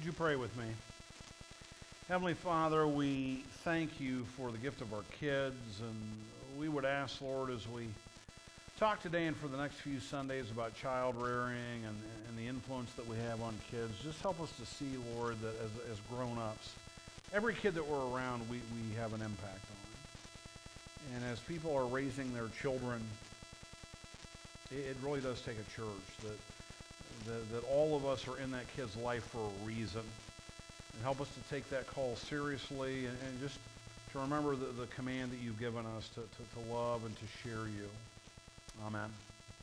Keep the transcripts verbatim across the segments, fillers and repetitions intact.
Would you pray with me? Heavenly Father, we thank you for the gift of our kids, and we would ask, Lord, as we talk today and for the next few Sundays about child rearing and, and the influence that we have on kids, just help us to see, Lord, that as, as grown-ups, every kid that we're around, we, we have an impact on. And as people are raising their children, it, it really does take a church that, that, that all of us are in that kid's life for a reason. And help us to take that call seriously and, and just to remember the, the command that you've given us to, to, to love and to share you. Amen.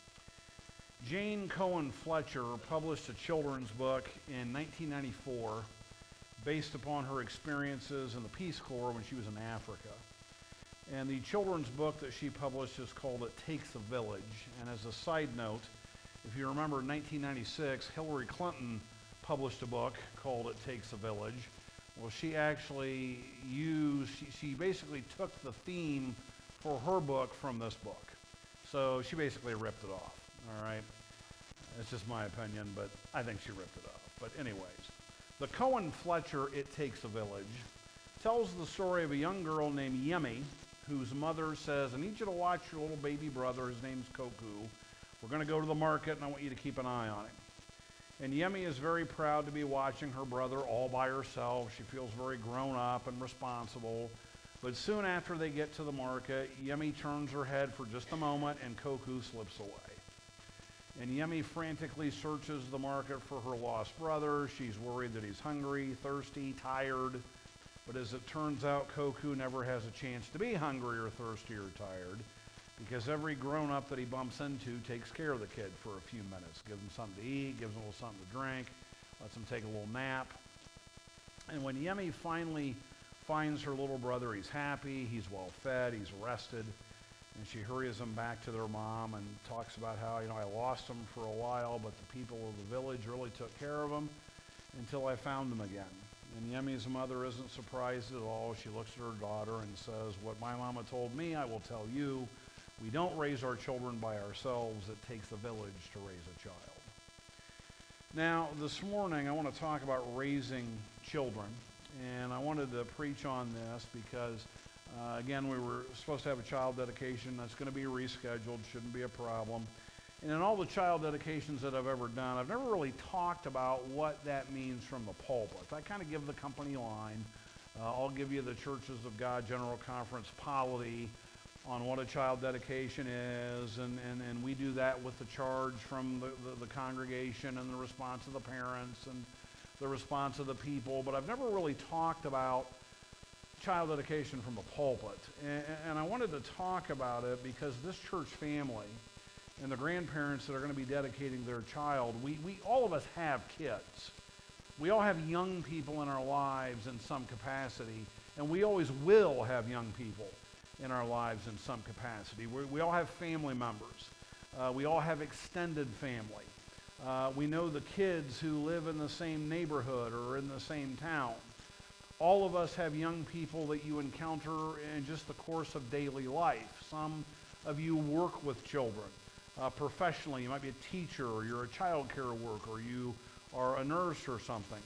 Jane Cohen Fletcher published a children's book in nineteen ninety-four based upon her experiences in the Peace Corps when she was in Africa. And the children's book that she published is called It Takes a Village. And as a side note, if you remember in nineteen ninety-six, Hillary Clinton published a book called It Takes a Village. Well, she actually used, she, she basically took the theme for her book from this book. So she basically ripped it off, all right? It's just my opinion, but I think she ripped it off. But anyways, the Cohen Fletcher It Takes a Village tells the story of a young girl named Yemi, whose mother says, I need you to watch your little baby brother, his name's Koku. We're gonna go to the market and I want you to keep an eye on him. And Yemi is very proud to be watching her brother all by herself. She feels very grown up and responsible. But soon after they get to the market, Yemi turns her head for just a moment and Koku slips away. And Yemi frantically searches the market for her lost brother. She's worried that he's hungry, thirsty, tired. But as it turns out, Koku never has a chance to be hungry or thirsty or tired, because every grown-up that he bumps into takes care of the kid for a few minutes. Gives him something to eat, gives him a little something to drink, lets him take a little nap. And when Yemi finally finds her little brother, he's happy, he's well fed, he's rested, and she hurries him back to their mom and talks about how, you know, I lost him for a while, but the people of the village really took care of him until I found him again. And Yemi's mother isn't surprised at all. She looks at her daughter and says, what my mama told me, I will tell you. We don't raise our children by ourselves. It takes a village to raise a child. Now, this morning, I want to talk about raising children. And I wanted to preach on this because, uh, again, we were supposed to have a child dedication. That's going to be rescheduled. Shouldn't be a problem. And in all the child dedications that I've ever done, I've never really talked about what that means from the pulpit. I kind of give the company line. Uh, I'll give you the Churches of God General Conference polity on what a child dedication is, and, and, and we do that with the charge from the, the, the congregation and the response of the parents and the response of the people, but I've never really talked about child dedication from the pulpit. And, and I wanted to talk about it because this church family and the grandparents that are going to be dedicating their child, we, we all of us have kids. We all have young people in our lives in some capacity, and we always will have young people in our lives in some capacity. We, we all have family members. Uh, we all have extended family. Uh, we know the kids who live in the same neighborhood or in the same town. All of us have young people that you encounter in just the course of daily life. Some of you work with children uh, professionally. You might be a teacher, or you're a child care worker, or you are a nurse or something.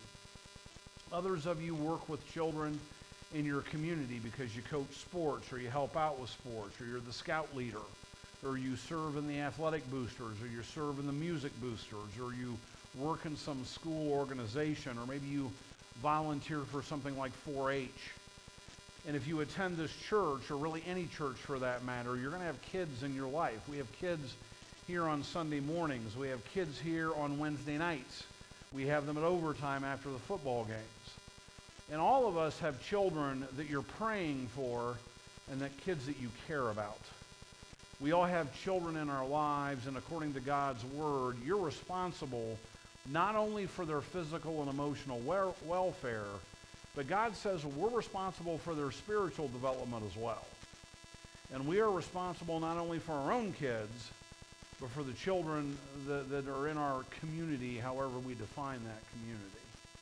Others of you work with children in your community because you coach sports, or you help out with sports, or you're the scout leader, or you serve in the athletic boosters, or you serve in the music boosters, or you work in some school organization, or maybe you volunteer for something like four H. And if you attend this church, or really any church for that matter, you're going to have kids in your life. We have kids here on Sunday mornings. We have kids here on Wednesday nights. We have them at overtime after the football games. And all of us have children that you're praying for and that kids that you care about. We all have children in our lives, and according to God's word, you're responsible not only for their physical and emotional wel- welfare, but God says we're responsible for their spiritual development as well. And we are responsible not only for our own kids, but for the children that, that are in our community, however we define that community.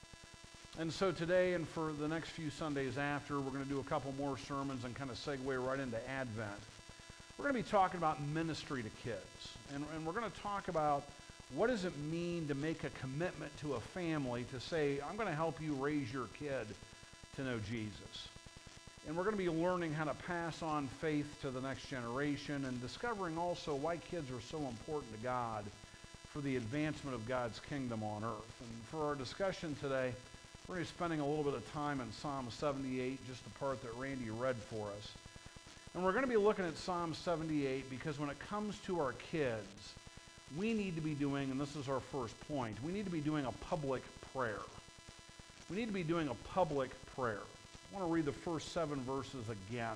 And so today and for the next few Sundays after, we're going to do a couple more sermons and kind of segue right into Advent. We're going to be talking about ministry to kids. And, and we're going to talk about What does it mean to make a commitment to a family to say, I'm going to help you raise your kid to know Jesus? And we're going to be learning how to pass on faith to the next generation and discovering also why kids are so important to God for the advancement of God's kingdom on earth. And for our discussion today, we're going to be spending a little bit of time in Psalm seventy-eight, just the part that Randy read for us. And we're going to be looking at Psalm seventy-eight because when it comes to our kids, we need to be doing, and this is our first point, we need to be doing a public prayer. We need to be doing a public prayer. I want to read the first seven verses again.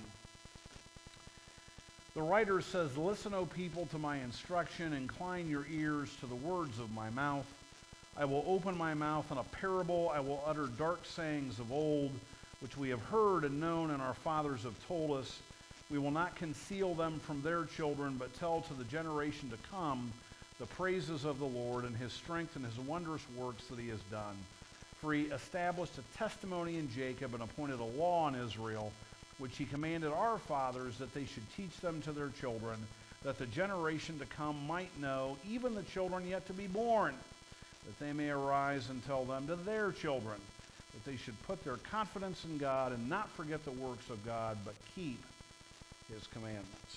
The writer says, "Listen, O people, to my instruction. Incline your ears to the words of my mouth. I will open my mouth in a parable. I will utter dark sayings of old, which we have heard and known and our fathers have told us. We will not conceal them from their children, but tell to the generation to come the praises of the Lord and his strength and his wondrous works that he has done. For he established a testimony in Jacob and appointed a law in Israel, which he commanded our fathers that they should teach them to their children, that the generation to come might know, even the children yet to be born, that they may arise and tell them to their children, that they should put their confidence in God and not forget the works of God, but keep his commandments."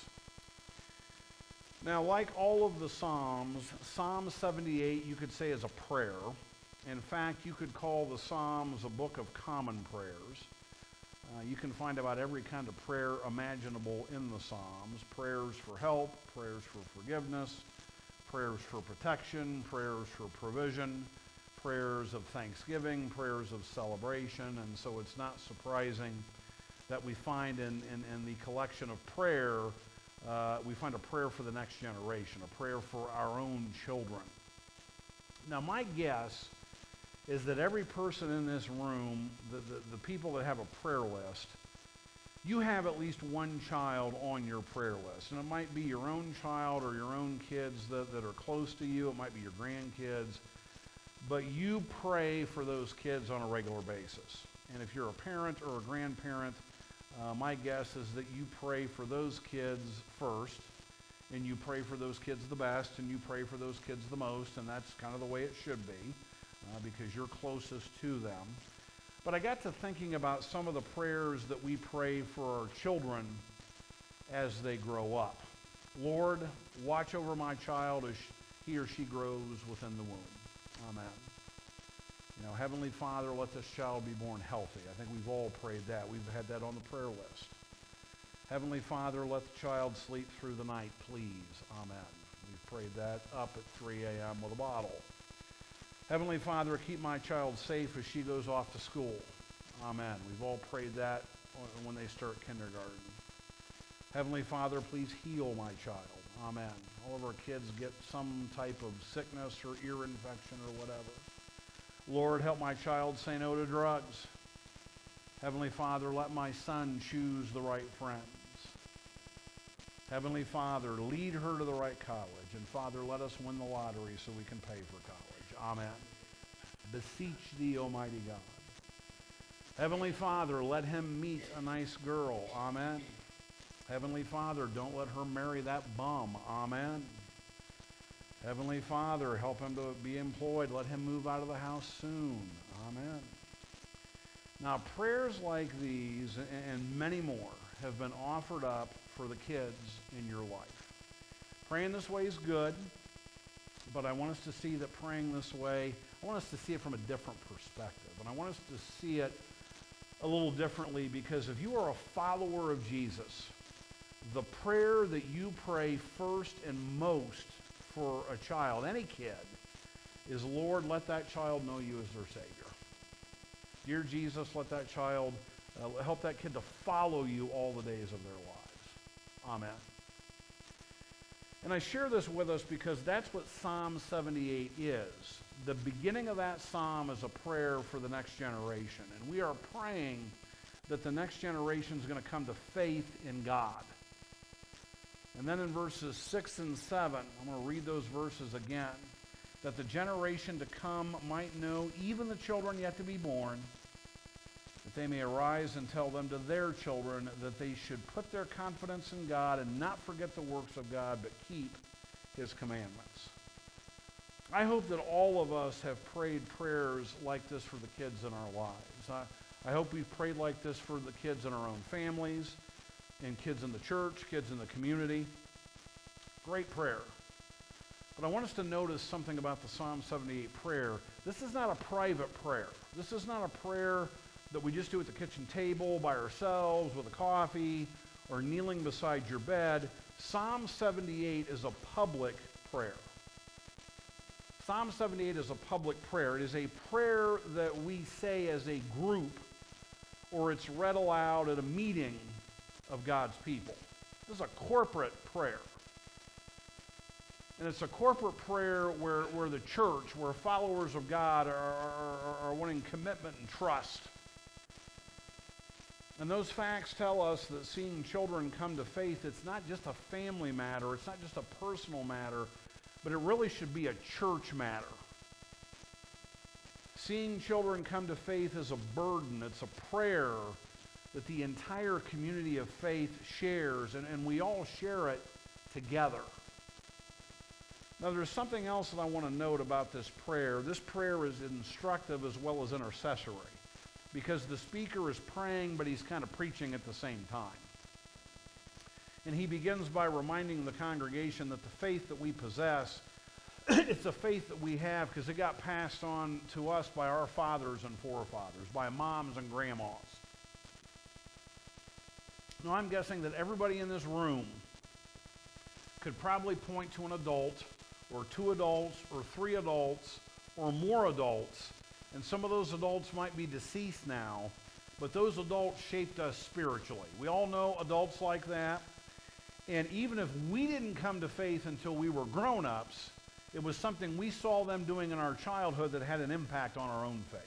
Now, like all of the Psalms, Psalm seventy-eight you could say is a prayer. In fact, you could call the Psalms a book of common prayers. Uh, you can find about every kind of prayer imaginable in the Psalms. Prayers for help, prayers for forgiveness, prayers for protection, prayers for provision, prayers of thanksgiving, prayers of celebration. And so it's not surprising that we find in, in, in the collection of prayer, uh, we find a prayer for the next generation, a prayer for our own children. Now, my guess is that every person in this room, the, the, the people that have a prayer list, you have at least one child on your prayer list. And it might be your own child or your own kids that, that are close to you. It might be your grandkids. But you pray for those kids on a regular basis. And if you're a parent or a grandparent, uh, my guess is that you pray for those kids first, and you pray for those kids the best, and you pray for those kids the most, and that's kind of the way it should be, uh, because you're closest to them. But I got to thinking about some of the prayers that we pray for our children as they grow up. Lord, watch over my child as he or she grows within the womb. Amen. You know, Heavenly Father, let this child be born healthy. I think we've all prayed that. We've had that on the prayer list. Heavenly Father, let the child sleep through the night, please. Amen. We've prayed that up at three a.m. with a bottle. Heavenly Father, keep my child safe as she goes off to school. Amen. We've all prayed that when they start kindergarten. Heavenly Father, please heal my child. Amen. All of our kids get some type of sickness or ear infection or whatever. Lord, help my child say no to drugs. Heavenly Father, let my son choose the right friends. Heavenly Father, lead her to the right college. And Father, let us win the lottery so we can pay for college. Amen. Beseech thee, Almighty God. Heavenly Father, let him meet a nice girl. Amen. Heavenly Father, don't let her marry that bum. Amen. Heavenly Father, help him to be employed. Let him move out of the house soon. Amen. Now, prayers like these and many more have been offered up for the kids in your life. Praying this way is good, but I want us to see that praying this way, I want us to see it from a different perspective. And I want us to see it a little differently, because if you are a follower of Jesus, the prayer that you pray first and most for a child, any kid, is, Lord, let that child know you as their Savior. Dear Jesus, let that child, uh, help that kid to follow you all the days of their lives. Amen. And I share this with us because that's what Psalm seventy-eight is. The beginning of that psalm is a prayer for the next generation. And we are praying that the next generation is going to come to faith in God. And then in verses six and seven, I'm going to read those verses again. That the generation to come might know, even the children yet to be born, that they may arise and tell them to their children that they should put their confidence in God and not forget the works of God, but keep his commandments. I hope that all of us have prayed prayers like this for the kids in our lives. I, I hope we've prayed like this for the kids in our own families, and kids in the church, kids in the community. Great prayer. But I want us to notice something about the Psalm seventy-eight prayer. This is not a private prayer. This is not a prayer that we just do at the kitchen table by ourselves with a coffee or kneeling beside your bed. Psalm seventy-eight is a public prayer. Psalm seventy-eight is a public prayer. It is a prayer that we say as a group, or it's read aloud at a meeting of God's people. This is a corporate prayer. And it's a corporate prayer where, where the church, where followers of God are, are, are wanting commitment and trust. And those facts tell us that seeing children come to faith, it's not just a family matter, it's not just a personal matter, but it really should be a church matter. Seeing children come to faith is a burden, it's a prayer that the entire community of faith shares, and, and we all share it together. Now, there's something else that I want to note about this prayer. This prayer is instructive as well as intercessory, because the speaker is praying, but he's kind of preaching at the same time. And he begins by reminding the congregation that the faith that we possess, it's a faith that we have because it got passed on to us by our fathers and forefathers, by moms and grandmas. Now, I'm guessing that everybody in this room could probably point to an adult, or two adults, or three adults, or more adults, and some of those adults might be deceased now, but those adults shaped us spiritually. We all know adults like that, and even if we didn't come to faith until we were grown-ups, it was something we saw them doing in our childhood that had an impact on our own faith.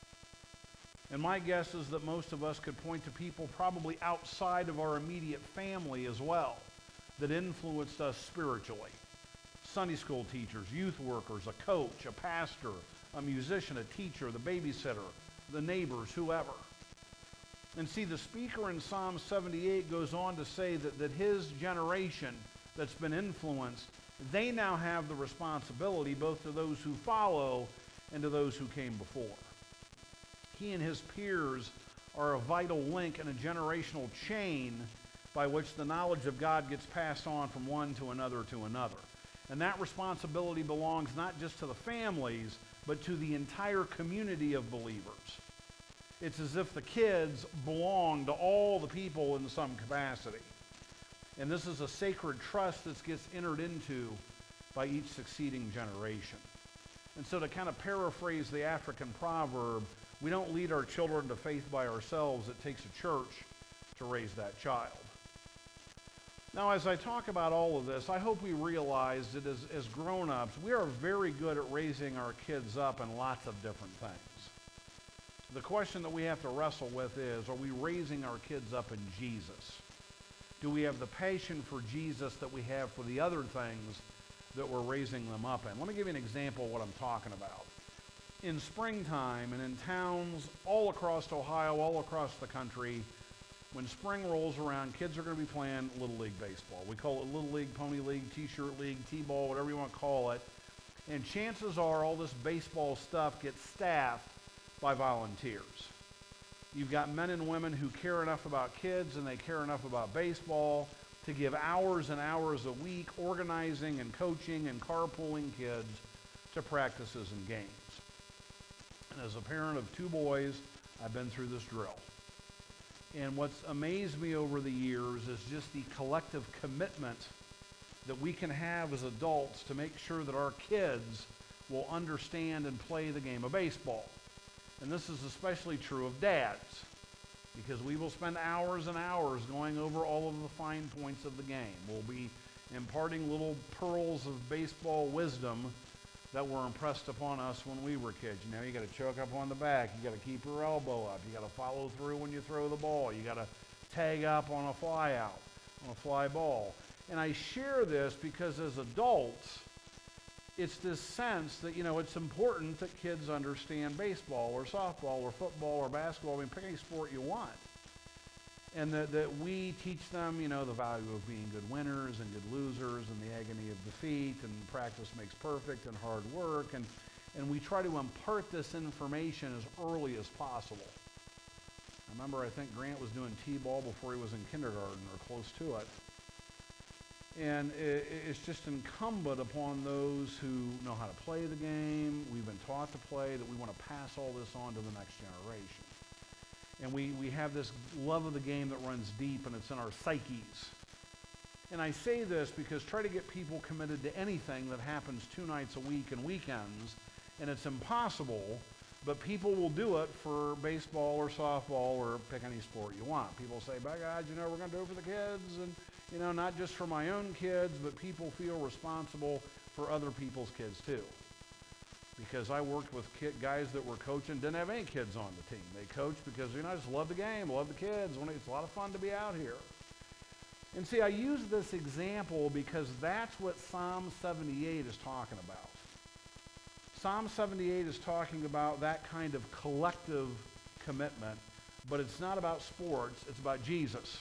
And my guess is that most of us could point to people probably outside of our immediate family as well that influenced us spiritually. Sunday school teachers, youth workers, a coach, a pastor, a musician, a teacher, the babysitter, the neighbors, whoever. And see, the speaker in Psalm seventy-eight goes on to say that, that his generation that's been influenced, they now have the responsibility both to those who follow and to those who came before. He and his peers are a vital link in a generational chain by which the knowledge of God gets passed on from one to another to another. And that responsibility belongs not just to the families, but to the entire community of believers. It's as if the kids belong to all the people in some capacity. And this is a sacred trust that gets entered into by each succeeding generation. And so to kind of paraphrase the African proverb, we don't lead our children to faith by ourselves. It takes a church to raise that child. Now, as I talk about all of this, I hope we realize that as, as grown-ups, we are very good at raising our kids up in lots of different things. The question that we have to wrestle with is, are we raising our kids up in Jesus? Do we have the passion for Jesus that we have for the other things that we're raising them up in? Let me give you an example of what I'm talking about. In springtime and in towns all across Ohio, all across the country, when spring rolls around, kids are going to be playing Little League baseball. We call it Little League, Pony League, T-shirt League, T-ball, whatever you want to call it. And chances are all this baseball stuff gets staffed by volunteers. You've got men and women who care enough about kids and they care enough about baseball to give hours and hours a week organizing and coaching and carpooling kids to practices and games. And as a parent of two boys, I've been through this drill. And what's amazed me over the years is just the collective commitment that we can have as adults to make sure that our kids will understand and play the game of baseball. And this is especially true of dads, because we will spend hours and hours going over all of the fine points of the game. We'll be imparting little pearls of baseball wisdom that were impressed upon us when we were kids. You know, you got to choke up on the back. You got to keep your elbow up. You got to follow through when you throw the ball. You got to tag up on a fly out, on a fly ball. And I share this because as adults, it's this sense that, you know, it's important that kids understand baseball or softball or football or basketball. I mean, pick any sport you want. And that, that we teach them, you know, the value of being good winners and good losers and the agony of defeat, and practice makes perfect, and hard work. And, and we try to impart this information as early as possible. I remember I think Grant was doing T-ball before he was in kindergarten or close to it. And it, it's just incumbent upon those who know how to play the game, we've been taught to play, that we want to pass all this on to the next generation. And we, we have this love of the game that runs deep, and it's in our psyches. And I say this because try to get people committed to anything that happens two nights a week and weekends, and it's impossible, but people will do it for baseball or softball or pick any sport you want. People say, by God, you know, we're going to do it for the kids, and, you know, not just for my own kids, but people feel responsible for other people's kids too. Because I worked with kid, guys that were coaching, didn't have any kids on the team. They coached because, you know, I just love the game, love the kids. It's a lot of fun to be out here. And see, I use this example because that's what Psalm seventy-eight is talking about. Psalm seventy-eight is talking about that kind of collective commitment, but it's not about sports, it's about Jesus.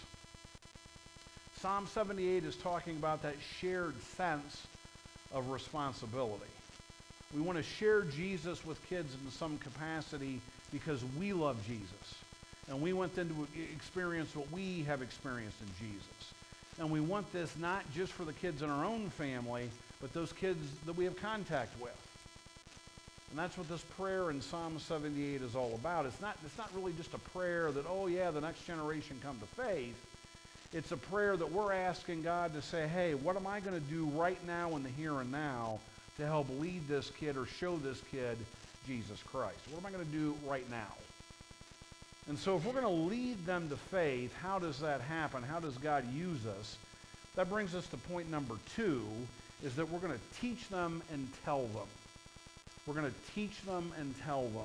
Psalm seventy-eight is talking about that shared sense of responsibility. We want to share Jesus with kids in some capacity because we love Jesus. And we want them to experience what we have experienced in Jesus. And we want this not just for the kids in our own family, but those kids that we have contact with. And that's what this prayer in Psalm seventy-eight is all about. It's not, it's not really just a prayer that, oh yeah, the next generation come to faith. It's a prayer that we're asking God to say, hey, what am I going to do right now in the here and now to help lead this kid or show this kid Jesus Christ? What am I going to do right now? And so if we're going to lead them to faith, how does that happen? How does God use us? That brings us to point number two, is that we're going to teach them and tell them. We're going to teach them and tell them.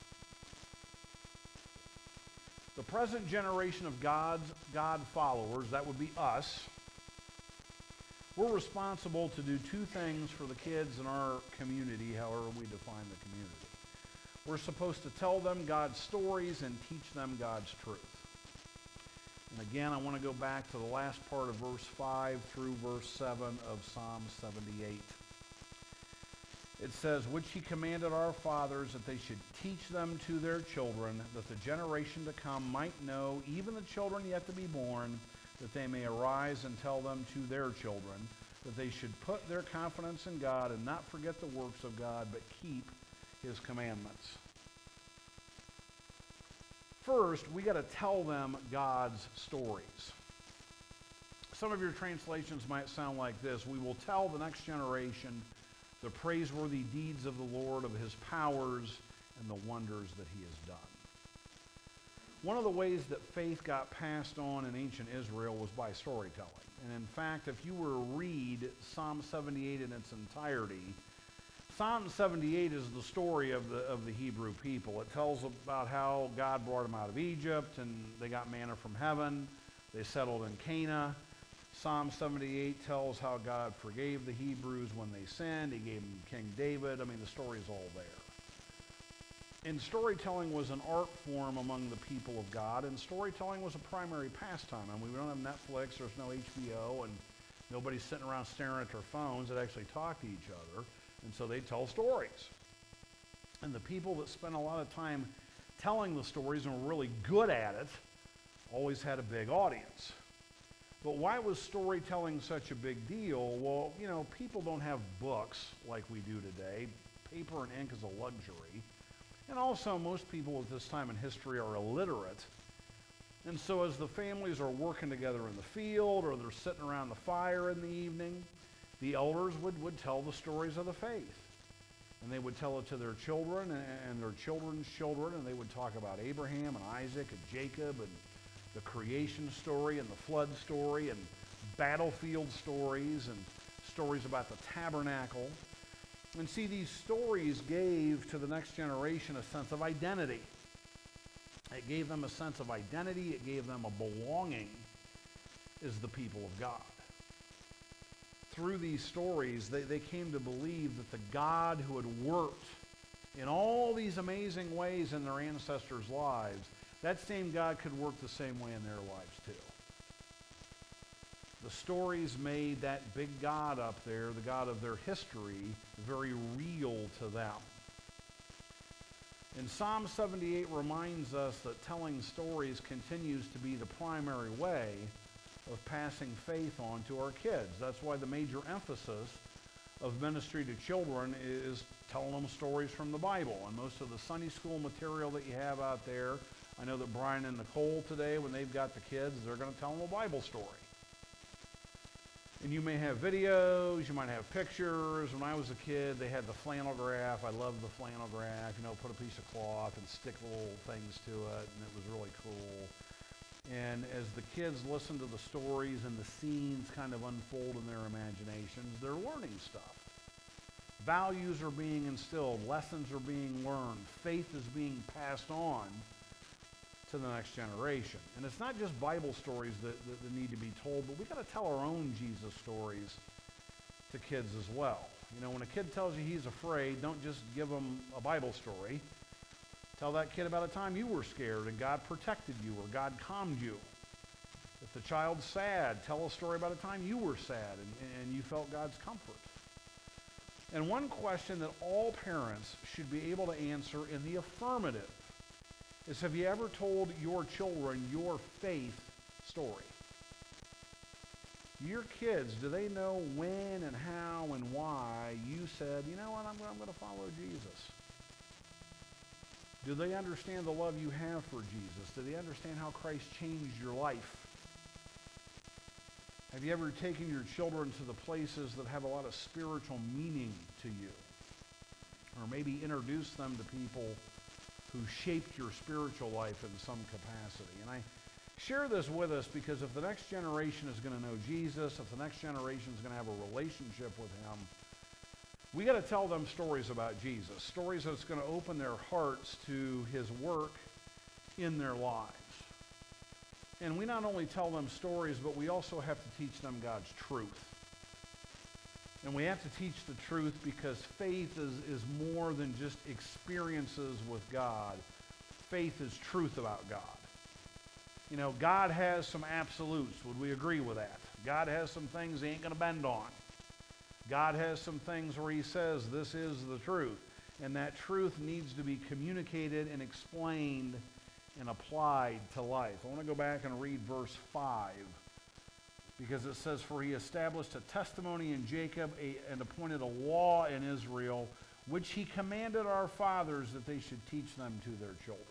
The present generation of God's God followers, that would be us, we're responsible to do two things for the kids in our community, however we define the community. We're supposed to tell them God's stories and teach them God's truth. And again, I want to go back to the last part of verse five through verse seven of Psalm seventy-eight. It says, which he commanded our fathers that they should teach them to their children, that the generation to come might know, even the children yet to be born, that they may arise and tell them to their children, that they should put their confidence in God and not forget the works of God, but keep his commandments. First, we got to tell them God's stories. Some of your translations might sound like this: we will tell the next generation the praiseworthy deeds of the Lord, of his powers and the wonders that he has done. One of the ways that faith got passed on in ancient Israel was by storytelling. And in fact, if you were to read Psalm seventy-eight in its entirety, Psalm seventy-eight is the story of the, of the Hebrew people. It tells about how God brought them out of Egypt, and they got manna from heaven. They settled in Canaan. Psalm seventy-eight tells how God forgave the Hebrews when they sinned. He gave them King David. I mean, the story's all there. And storytelling was an art form among the people of God, and storytelling was a primary pastime. I mean, we don't have Netflix, there's no H B O, and nobody's sitting around staring at their phones that actually talk to each other, and so they tell stories. And the people that spent a lot of time telling the stories and were really good at it always had a big audience. But why was storytelling such a big deal? Well, you know, people don't have books like we do today. Paper and ink is a luxury. And also, most people at this time in history are illiterate. And so as the families are working together in the field, or they're sitting around the fire in the evening, the elders would, would tell the stories of the faith. And they would tell it to their children and, and their children's children, and they would talk about Abraham and Isaac and Jacob and the creation story and the flood story and battlefield stories and stories about the tabernacle. And see, these stories gave to the next generation a sense of identity. It gave them a sense of identity. It gave them a belonging as the people of God. Through these stories, they, they came to believe that the God who had worked in all these amazing ways in their ancestors' lives, that same God could work the same way in their lives too. The stories made that big God up there, the God of their history, very real to them. And Psalm seventy-eight reminds us that telling stories continues to be the primary way of passing faith on to our kids. That's why the major emphasis of ministry to children is telling them stories from the Bible. And most of the Sunday school material that you have out there, I know that Brian and Nicole today, when they've got the kids, they're going to tell them a Bible story. And you may have videos, you might have pictures. When I was a kid, they had the flannel graph. I loved the flannel graph. You know, put a piece of cloth and stick little things to it, and it was really cool. And as the kids listen to the stories and the scenes kind of unfold in their imaginations, they're learning stuff. Values are being instilled. Lessons are being learned. Faith is being passed on to the next generation. And it's not just Bible stories that, that, that need to be told, but we got to tell our own Jesus stories to kids as well. You know, when a kid tells you he's afraid, don't just give him a Bible story. Tell that kid about a time you were scared and God protected you or God calmed you. If the child's sad, tell a story about a time you were sad and, and you felt God's comfort. And one question that all parents should be able to answer in the affirmative is, have you ever told your children your faith story? Your kids, do they know when and how and why you said, you know what, I'm, I'm going to follow Jesus? Do they understand the love you have for Jesus? Do they understand how Christ changed your life? Have you ever taken your children to the places that have a lot of spiritual meaning to you? Or maybe introduced them to people who shaped your spiritual life in some capacity? And I share this with us because if the next generation is going to know Jesus, if the next generation is going to have a relationship with him, we got to tell them stories about Jesus, stories that's going to open their hearts to his work in their lives. And we not only tell them stories, but we also have to teach them God's truth. And we have to teach the truth because faith is, is more than just experiences with God. Faith is truth about God. You know, God has some absolutes. Would we agree with that? God has some things he ain't going to bend on. God has some things where he says this is the truth. And that truth needs to be communicated and explained and applied to life. I want to go back and read verse five. Because it says, for he established a testimony in Jacob a, and appointed a law in Israel, which he commanded our fathers that they should teach them to their children.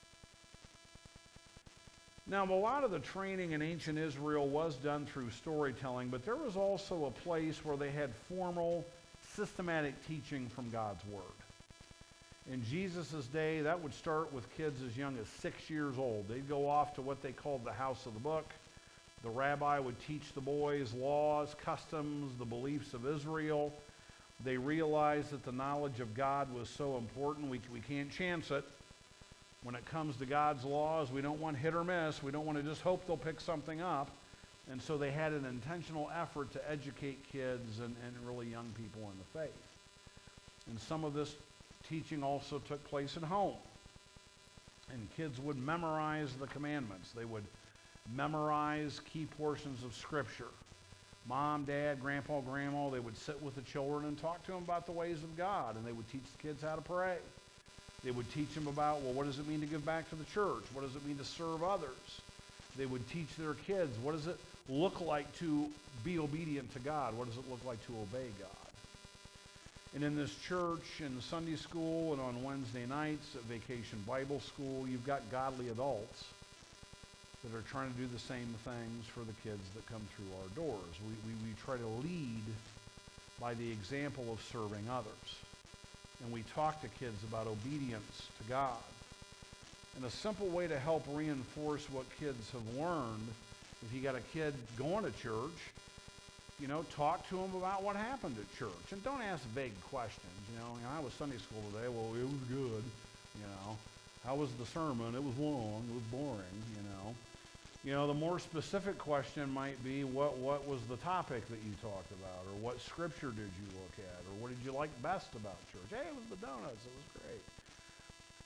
Now, a lot of the training in ancient Israel was done through storytelling, but there was also a place where they had formal, systematic teaching from God's Word. In Jesus' day, that would start with kids as young as six years old. They'd go off to what they called the house of the book. The rabbi would teach the boys laws, customs, the beliefs of Israel. They realized that the knowledge of God was so important, we, we can't chance it. When it comes to God's laws, we don't want hit or miss. We don't want to just hope they'll pick something up. And so they had an intentional effort to educate kids and, and really young people in the faith. And some of this teaching also took place at home. And kids would memorize the commandments. They would memorize key portions of Scripture. Mom, Dad, Grandpa, Grandma, they would sit with the children and talk to them about the ways of God, and they would teach the kids how to pray. They would teach them about, well, what does it mean to give back to the church? What does it mean to serve others? They would teach their kids, what does it look like to be obedient to God? What does it look like to obey God? And in this church, in Sunday school, and on Wednesday nights at Vacation Bible School, you've got godly adults that are trying to do the same things for the kids that come through our doors. We, we, we try to lead by the example of serving others. And we talk to kids about obedience to God. And a simple way to help reinforce what kids have learned, if you got a kid going to church, you know, talk to them about what happened at church. And don't ask vague questions. You know, I was Sunday school today. Well, it was good. You know, how was the sermon? It was long. It was boring. You know. You know, the more specific question might be, what, what was the topic that you talked about? Or what scripture did you look at? Or what did you like best about church? Hey, it was the donuts. It was great.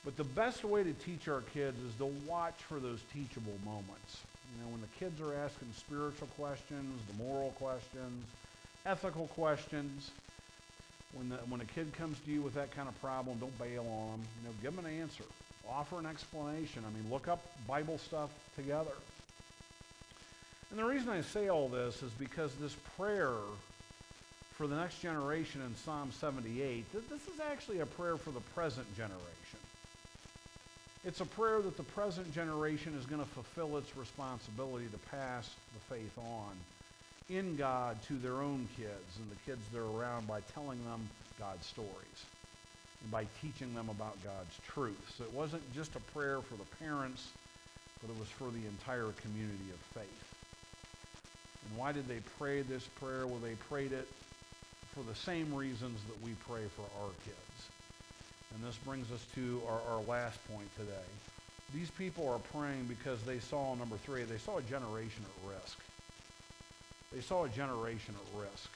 But the best way to teach our kids is to watch for those teachable moments. You know, when the kids are asking spiritual questions, the moral questions, ethical questions, when the, when a kid comes to you with that kind of problem, don't bail on them. You know, give them an answer. Offer an explanation. I mean, look up Bible stuff together. And the reason I say all this is because this prayer for the next generation in Psalm seventy-eight, th- this is actually a prayer for the present generation. It's a prayer that the present generation is going to fulfill its responsibility to pass the faith on in God to their own kids and the kids they're around by telling them God's stories and by teaching them about God's truth. So it wasn't just a prayer for the parents, but it was for the entire community of faith. And why did they pray this prayer? Well, they prayed it for the same reasons that we pray for our kids. And this brings us to our, our last point today. These people are praying because they saw, number three, they saw a generation at risk. They saw a generation at risk.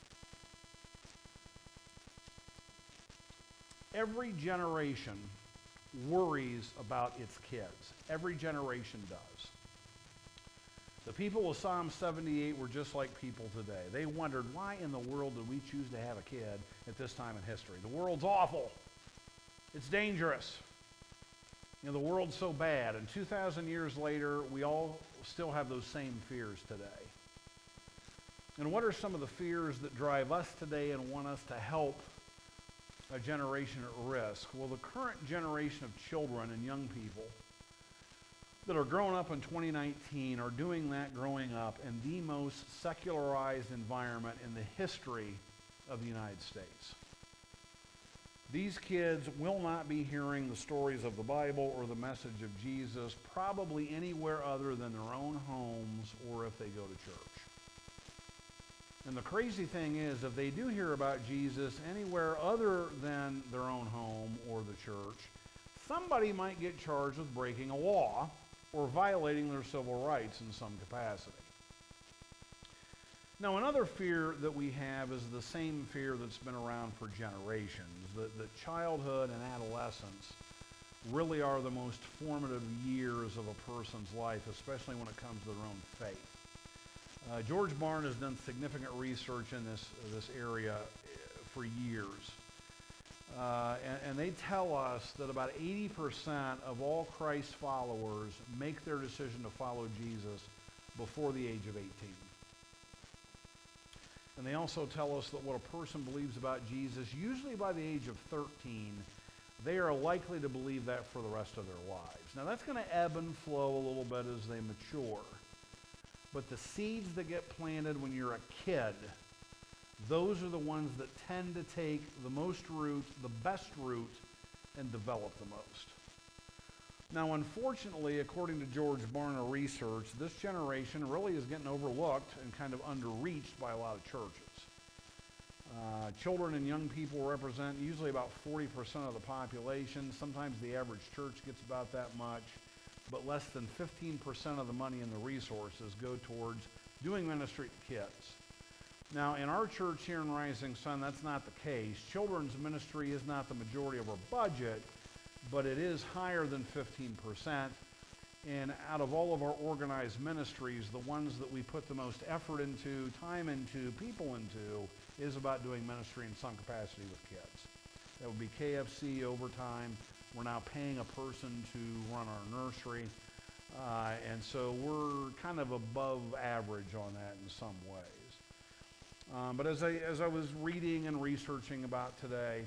Every generation worries about its kids. Every generation does. The people of Psalm seventy-eight were just like people today. They wondered, why in the world did we choose to have a kid at this time in history? The world's awful. It's dangerous. You know, the world's so bad. And two thousand years later, we all still have those same fears today. And what are some of the fears that drive us today and want us to help a generation at risk? Well, the current generation of children and young people that are growing up in twenty nineteen are doing that growing up in the most secularized environment in the history of the United States. These kids will not be hearing the stories of the Bible or the message of Jesus probably anywhere other than their own homes or if they go to church. And the crazy thing is, if they do hear about Jesus anywhere other than their own home or the church, somebody might get charged with breaking a law or violating their civil rights in some capacity. Now, another fear that we have is the same fear that's been around for generations, that, that childhood and adolescence really are the most formative years of a person's life, especially when it comes to their own faith. Uh, George Barna has done significant research in this, this area for years. Uh, and, and they tell us that about eighty percent of all Christ followers make their decision to follow Jesus before the age of eighteen. And they also tell us that what a person believes about Jesus, usually by the age of thirteen, they are likely to believe that for the rest of their lives. Now that's going to ebb and flow a little bit as they mature. But the seeds that get planted when you're a kid, those are the ones that tend to take the most root, the best root, and develop the most. Now, unfortunately, according to George Barna research, this generation really is getting overlooked and kind of underreached by a lot of churches. Uh, children and young people represent usually about forty percent of the population. Sometimes the average church gets about that much, but less than fifteen percent of the money and the resources go towards doing ministry to kids. Now, in our church here in Rising Sun, that's not the case. Children's ministry is not the majority of our budget, but it is higher than fifteen percent. And out of all of our organized ministries, the ones that we put the most effort into, time into, people into, is about doing ministry in some capacity with kids. That would be K F C overtime. We're now paying a person to run our nursery. Uh, and so we're kind of above average on that in some ways. Um, but as I, as I was reading and researching about today,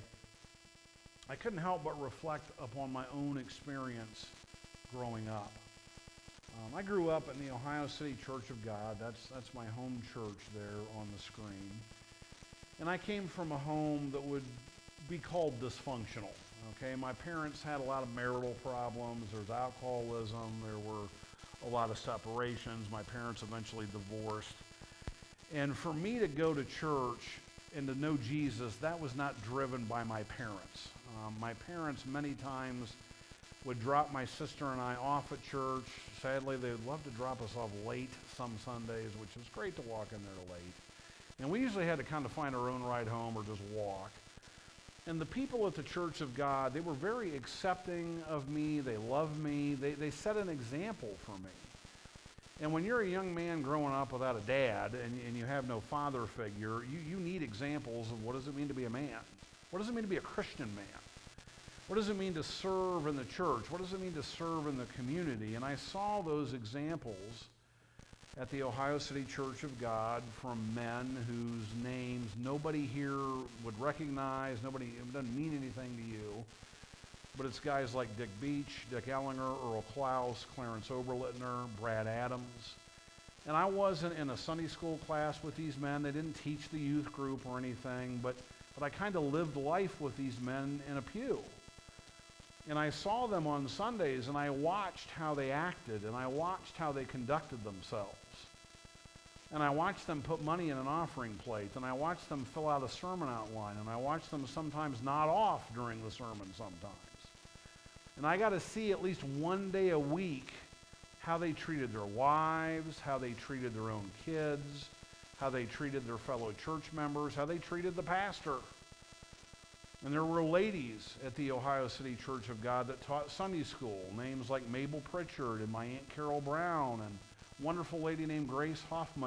I couldn't help but reflect upon my own experience growing up. Um, I grew up in the Ohio City Church of God. That's, that's my home church there on the screen. And I came from a home that would be called dysfunctional. Okay, my parents had a lot of marital problems. There was alcoholism. There were a lot of separations. My parents eventually divorced. And for me to go to church and to know Jesus, that was not driven by my parents. Um, my parents many times would drop my sister and I off at church. Sadly, they would love to drop us off late some Sundays, which was great to walk in there late. And we usually had to kind of find our own ride home or just walk. And the people at the Church of God, they were very accepting of me. They loved me. They, they set an example for me. And when you're a young man growing up without a dad and, and you have no father figure, you, you need examples of what does it mean to be a man? What does it mean to be a Christian man? What does it mean to serve in the church? What does it mean to serve in the community? And I saw those examples at the Ohio City Church of God from men whose names nobody here would recognize, nobody, it doesn't mean anything to you, but it's guys like Dick Beach, Dick Ellinger, Earl Klaus, Clarence Oberlittner, Brad Adams. And I wasn't in a Sunday school class with these men. They didn't teach the youth group or anything, but, but I kind of lived life with these men in a pew. And I saw them on Sundays, and I watched how they acted, and I watched how they conducted themselves. And I watched them put money in an offering plate, and I watched them fill out a sermon outline, and I watched them sometimes nod off during the sermon sometimes. And I got to see at least one day a week how they treated their wives, how they treated their own kids, how they treated their fellow church members, how they treated the pastor. And there were ladies at the Ohio City Church of God that taught Sunday school, names like Mabel Pritchard and my Aunt Carol Brown and a wonderful lady named Grace Hoffman.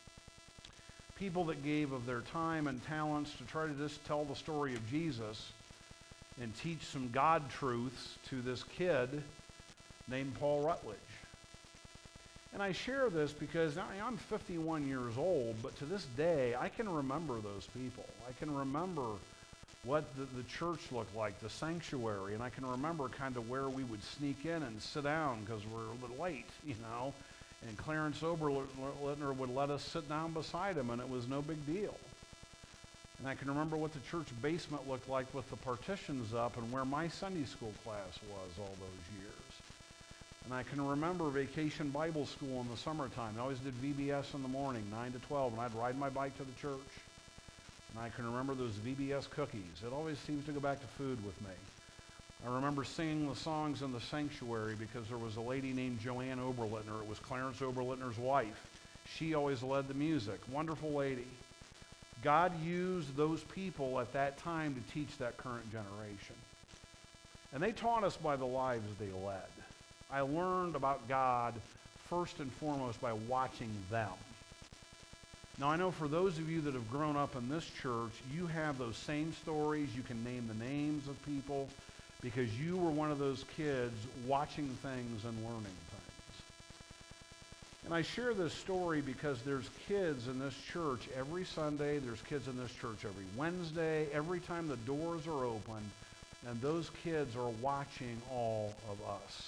People that gave of their time and talents to try to just tell the story of Jesus and teach some God truths to this kid named Paul Rutledge. And I share this because now I'm fifty-one years old, but to this day I can remember those people. I can remember what the, the church looked like, the sanctuary, and I can remember kind of where we would sneak in and sit down because we're a little late, you know, and Clarence Oberlittner would let us sit down beside him, and it was no big deal. And I can remember what the church basement looked like with the partitions up and where my Sunday school class was all those years. And I can remember Vacation Bible School in the summertime. I always did V B S in the morning, nine to twelve, and I'd ride my bike to the church. And I can remember those V B S cookies. It always seems to go back to food with me. I remember singing the songs in the sanctuary because there was a lady named Joanne Oberlittner. It was Clarence Oberlittner's wife. She always led the music. Wonderful lady. God used those people at that time to teach that current generation. And they taught us by the lives they led. I learned about God first and foremost by watching them. Now, I know for those of you that have grown up in this church, you have those same stories. You can name the names of people because you were one of those kids watching things and learning things. And I share this story because there's kids in this church every Sunday. There's kids in this church every Wednesday, every time the doors are open, and those kids are watching all of us.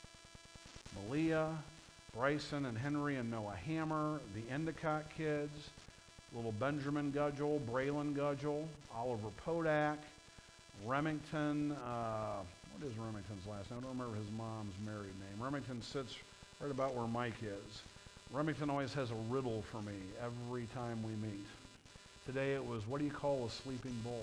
Malia, Bryson and Henry and Noah Hammer, the Endicott kids, little Benjamin Gudgel, Braylon Gudgel, Oliver Podak, Remington, uh, what is Remington's last name? I don't remember his mom's married name. Remington sits right about where Mike is. Remington always has a riddle for me every time we meet. Today it was, what do you call a sleeping bull?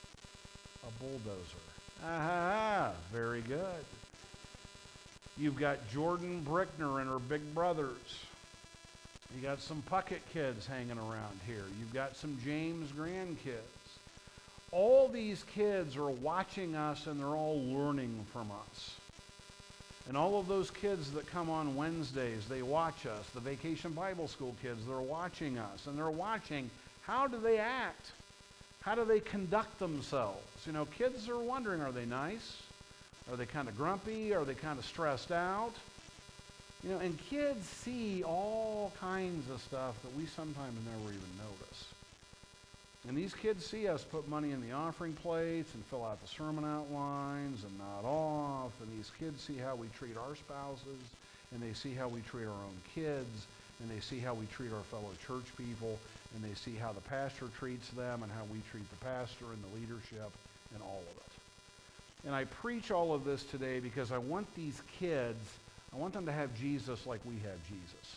A bulldozer. Ah, very good. You've got Jordan Brickner and her big brothers. You got some Puckett kids hanging around here. You've got some James grandkids. All these kids are watching us and they're all learning from us. And all of those kids that come on Wednesdays, they watch us. The Vacation Bible School kids, they're watching us. And they're watching, how do they act? How do they conduct themselves? You know, kids are wondering, are they nice? Are they kind of grumpy? Are they kind of stressed out? You know, and kids see all kinds of stuff that we sometimes never even notice. And these kids see us put money in the offering plates and fill out the sermon outlines and nod off. And these kids see how we treat our spouses, and they see how we treat our own kids, and they see how we treat our fellow church people, and they see how the pastor treats them and how we treat the pastor and the leadership and all of it. And I preach all of this today because I want these kids, I want them to have Jesus like we have Jesus.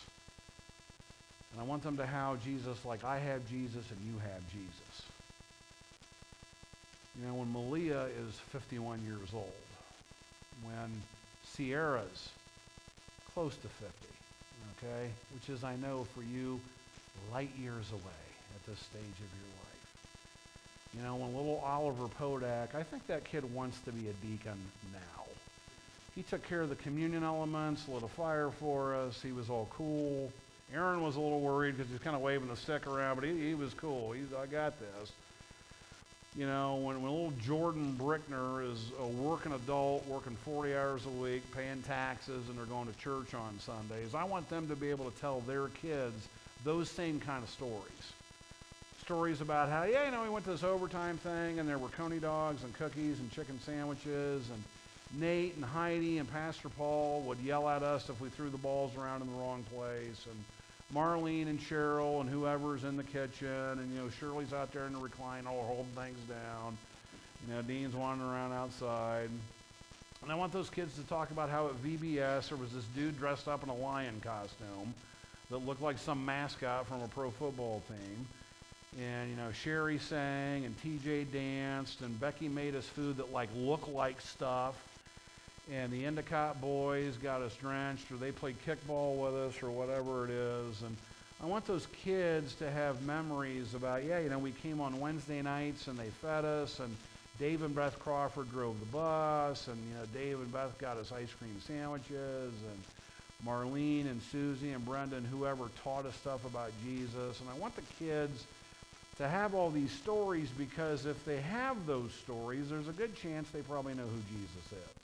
And I want them to have Jesus like I have Jesus and you have Jesus. You know, when Malia is fifty-one years old, when Sierra's close to fifty, okay, which is, I know for you, light years away at this stage of your life. You know, when little Oliver Podak, I think that kid wants to be a deacon now. He took care of the communion elements, lit a fire for us. He was all cool. Aaron was a little worried because he was kind of waving the stick around, but he, he was cool. He's, I got this. You know, when, when little Jordan Brickner is a working adult, working forty hours a week, paying taxes, and they're going to church on Sundays, I want them to be able to tell their kids those same kind of stories. Stories about how, yeah, you know, we went to this overtime thing, and there were coney dogs and cookies and chicken sandwiches, and Nate and Heidi and Pastor Paul would yell at us if we threw the balls around in the wrong place, and Marlene and Cheryl and whoever's in the kitchen, and, you know, Shirley's out there in the recliner holding things down. You know, Dean's wandering around outside. And I want those kids to talk about how at V B S there was this dude dressed up in a lion costume that looked like some mascot from a pro football team. And, you know, Sherry sang and T J danced and Becky made us food that, like, looked like stuff. And the Endicott boys got us drenched, or they played kickball with us, or whatever it is. And I want those kids to have memories about, yeah, you know, we came on Wednesday nights and they fed us, and Dave and Beth Crawford drove the bus, and, you know, Dave and Beth got us ice cream sandwiches, and Marlene and Susie and Brenda and whoever taught us stuff about Jesus. And I want the kids to have all these stories, because if they have those stories, there's a good chance they probably know who Jesus is.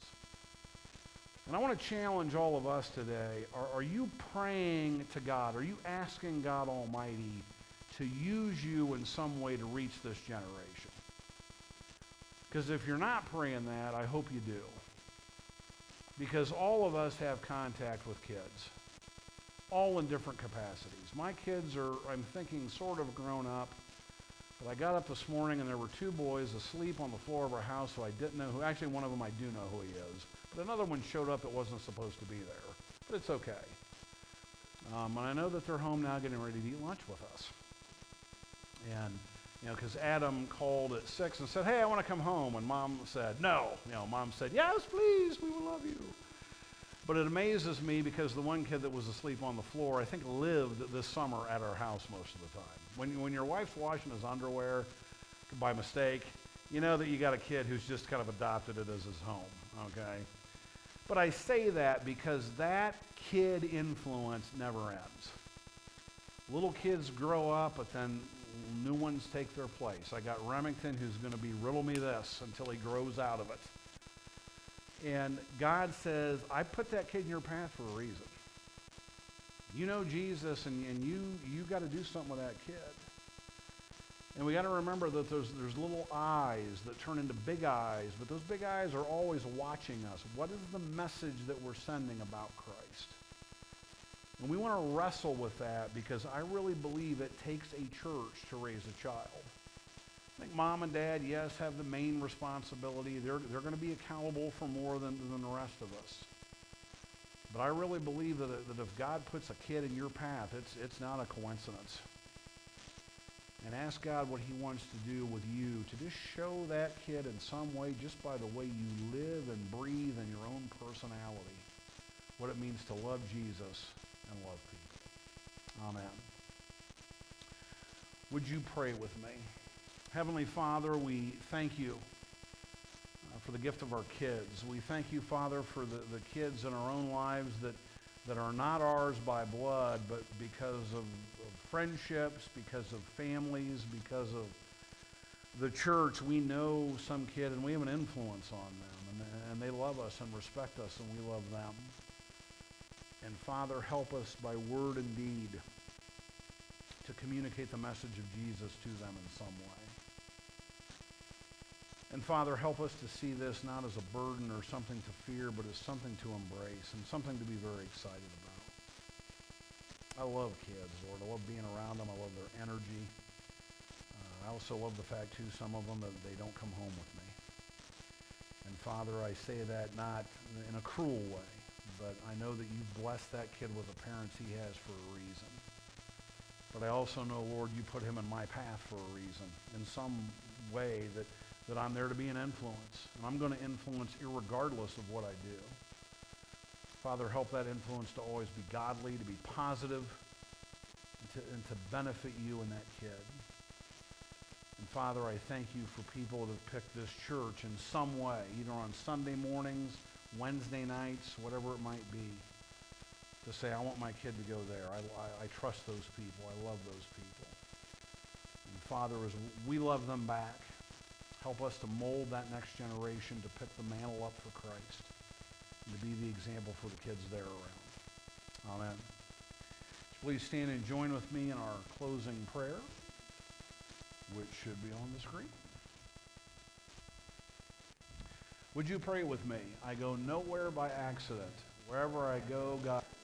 And I want to challenge all of us today. Are, are you praying to God? Are you asking God Almighty to use you in some way to reach this generation? Because if you're not praying that, I hope you do. Because all of us have contact with kids, all in different capacities. My kids are, I'm thinking, sort of grown up. But I got up this morning and there were two boys asleep on the floor of our house who I didn't know who. Actually, one of them I do know who he is. But another one showed up that wasn't supposed to be there. But it's okay. Um, and I know that they're home now getting ready to eat lunch with us. And, you know, because Adam called at six and said, hey, I want to come home. And Mom said, no. You know, Mom said, yes, please, we will love you. But it amazes me because the one kid that was asleep on the floor, I think, lived this summer at our house most of the time. When, when your wife's washing his underwear by mistake, you know that you got a kid who's just kind of adopted it as his home, okay? But I say that because that kid influence never ends. Little kids grow up, but then new ones take their place. I got Remington, who's going to be riddle me this until he grows out of it. And God says, I put that kid in your path for a reason. You know Jesus, and, and you you got to do something with that kid. And we got to remember that there's, there's little eyes that turn into big eyes, but those big eyes are always watching us. What is the message that we're sending about Christ? And we want to wrestle with that, because I really believe it takes a church to raise a child. I think mom and dad, yes, have the main responsibility. They're, they're going to be accountable for more than, than the rest of us. But I really believe that, that if God puts a kid in your path, it's, it's not a coincidence. And ask God what he wants to do with you, to just show that kid in some way, just by the way you live and breathe and your own personality, what it means to love Jesus and love people. Amen. Would you pray with me? Heavenly Father, we thank you uh, for the gift of our kids. We thank you, Father, for the, the kids in our own lives that, that are not ours by blood, but because of, of friendships, because of families, because of the church. We know some kid and we have an influence on them, and, and they love us and respect us, and we love them. And Father, help us by word and deed to communicate the message of Jesus to them in some way. And Father, help us to see this not as a burden or something to fear, but as something to embrace and something to be very excited about. I love kids, Lord. I love being around them. I love their energy. Uh, I also love the fact, too, some of them, that they don't come home with me. And Father, I say that not in a cruel way, but I know that you've blessed that kid with the parents he has for a reason. But I also know, Lord, you put him in my path for a reason, in some way that that I'm there to be an influence. And I'm going to influence irregardless of what I do. Father, help that influence to always be godly, to be positive, and to, and to benefit you and that kid. And Father, I thank you for people that have picked this church in some way, either on Sunday mornings, Wednesday nights, whatever it might be, to say, I want my kid to go there. I, I, I trust those people. I love those people. And Father, as we love them back, help us to mold that next generation to pick the mantle up for Christ and to be the example for the kids there around. Amen. Please stand and join with me in our closing prayer, which should be on the screen. Would you pray with me? I go nowhere by accident. Wherever I go, God